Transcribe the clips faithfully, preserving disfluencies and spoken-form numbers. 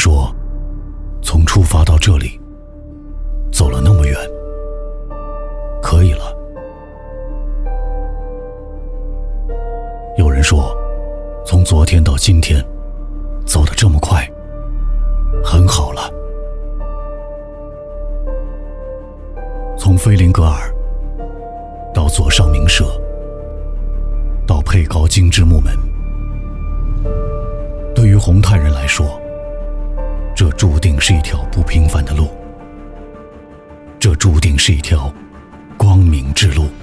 说，从出发到这里，走了那么远，可以了。有人说，从昨天到今天，走得这么快，很好了。从菲林格尔到左上明舍，到佩高精致木门，对于红太人来说，这注定是一条不平凡的路，这注定是一条光明之路。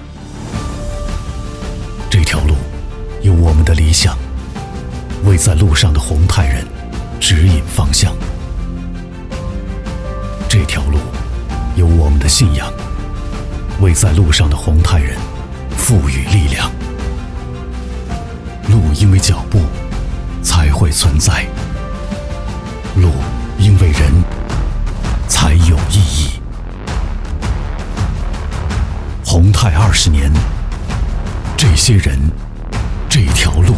这条路有我们的理想，为在路上的红太人指引方向。这条路有我们的信仰，为在路上的红太人赋予力量。路因为脚步才会存在，路因为人才有意义。红太二十年，这些人，这条路，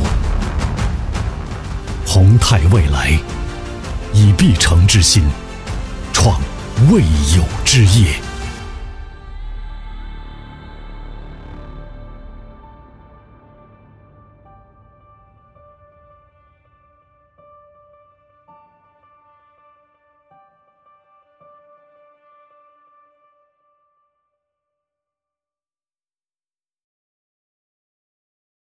红太未来，以必成之心，创未有之业。